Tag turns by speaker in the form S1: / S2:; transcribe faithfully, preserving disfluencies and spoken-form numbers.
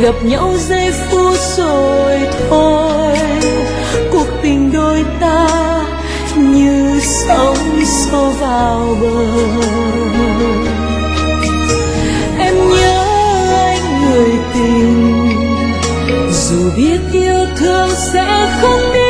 S1: gặp nhau giây phút rồi thôi. Cuộc tình đôi ta như sóng xô vào bờ. Em nhớ anh người tình, dù biết yêu thương sẽ không biết